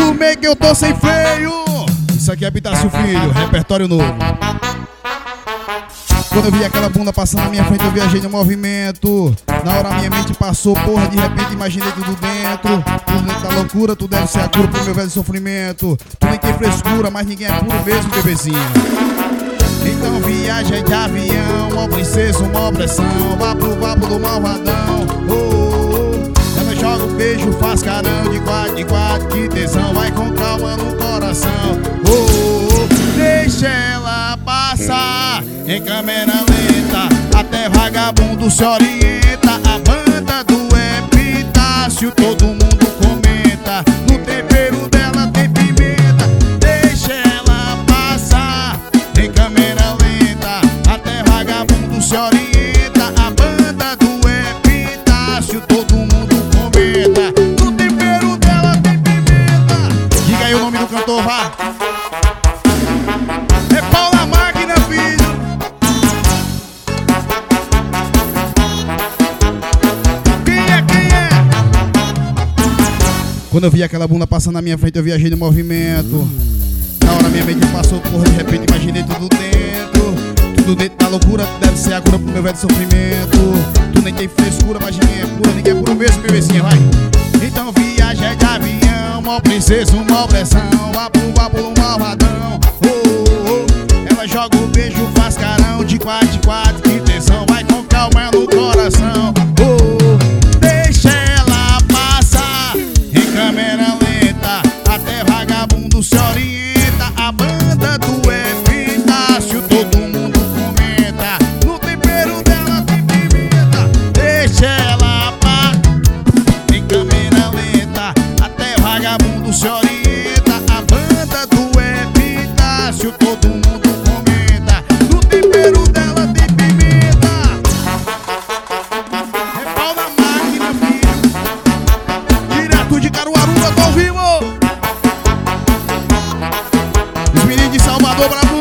do meio que eu tô sem freio. Isso aqui é Bitácio Filho, repertório novo. Quando eu vi aquela bunda passando na minha frente, eu viajei no movimento. Na hora minha mente passou, porra, de repente imaginei tudo dentro. Tudo dentro da loucura, tu deve ser a cura pro meu velho sofrimento. Tu nem tem frescura, mas ninguém é puro mesmo, bebezinho. Então viaja de avião, ó princesa, uma opressão. Vá pro vapo do malvadão. Ela joga o beijo, faz carão de quatro, que tesão. Vai com calma no coração. Deixa ela passar em câmera lenta, até vagabundo se orienta. A banda do Epitácio, todo mundo comenta. No tempero dela tem pimenta. Deixa ela passar em câmera lenta, até vagabundo se orienta. A banda do Epitácio, todo mundo comenta. No tempero dela tem pimenta. Diga aí o nome do cantor, vá. É Paula Máquina, filho. Quem é? Quando eu vi aquela bunda passando na minha frente, eu viajei no movimento. Na hora minha mente passou, porra, de repente imaginei tudo dentro. Tudo dentro da loucura, deve ser a cura pro meu velho sofrimento. Tu nem tem frescura, mas ninguém é pura, ninguém é puro mesmo, bebezinha, vai. Então viaja de avião, ó princesa, uma opressão. Vá pro vapo do malvadão. Ela joga o beijo, faz carão de quatro, que tesão. Vai com calma no coração. Deixa ela passar em câmera lenta, até vagabundo se orienta. A banda do Epitácio, todo mundo comenta. No tempero dela tem pimenta. Deixa ela passar em câmera lenta, até vagabundo se orienta. A banda do Epitácio, todo mundo comenta. No tempero dela tem pimenta. É pau na máquina, filho. Direto de Caruaru, eu tô vivo. Os meninos de Salvador, bravo.